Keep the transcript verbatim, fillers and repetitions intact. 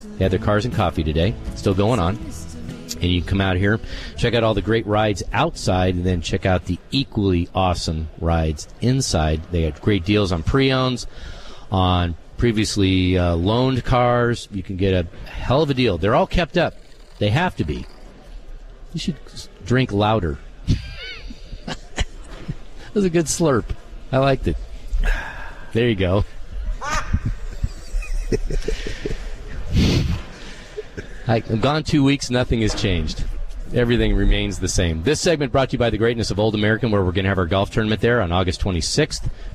They had their Cars and Coffee today. Still going on. And you can come out here, check out all the great rides outside, and then check out the equally awesome rides inside. They had great deals on pre-owns, on previously uh, loaned cars. You can get a hell of a deal. They're all kept up. They have to be. You should drink louder. That was a good slurp. I liked it. There you go. I've gone two weeks. Nothing has changed. Everything remains the same. This segment brought to you by the greatness of Old American, where we're going to have our golf tournament there on August twenty-sixth.